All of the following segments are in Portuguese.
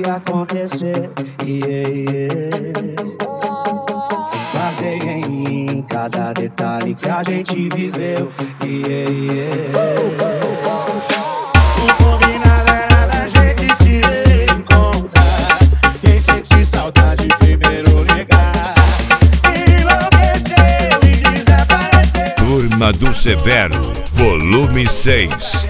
acontecer. Guardei em mim cada detalhe que a gente viveu. O combinado era da gente se encontrar. Quem sente saudade primeiro ligar. Enlouqueceu e desapareceu. Turma do Severo, volume 6.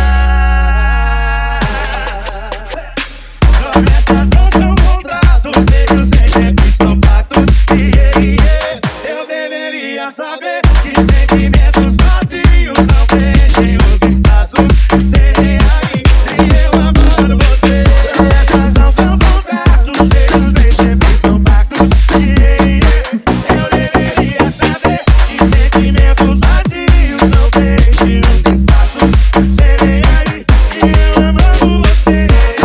Promessas não são contratos, beijos nem sempre são pactos. Eu deveria saber que sentimentos vazios não preenchem os espaços. Sem aí, nem eu amando você. Promessas não são contratos, beijos nem sempre são pactos. Eu deveria saber que sentimentos vazios não preenchem os espaços. Sem aí, nem eu amando você.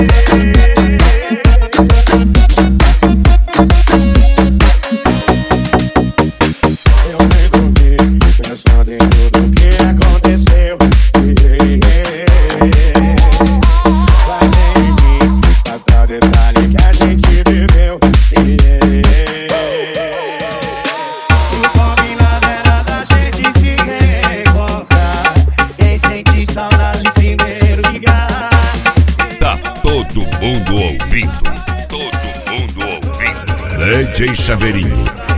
Pensando em tudo que aconteceu. Vai em mim, cada detalhe que a gente viveu. O combinado era da gente se reencontrar. Quem sente saudade primeiro ligar. Tá todo mundo ouvindo. Todo mundo ouvindo. DJ Chaveirinho.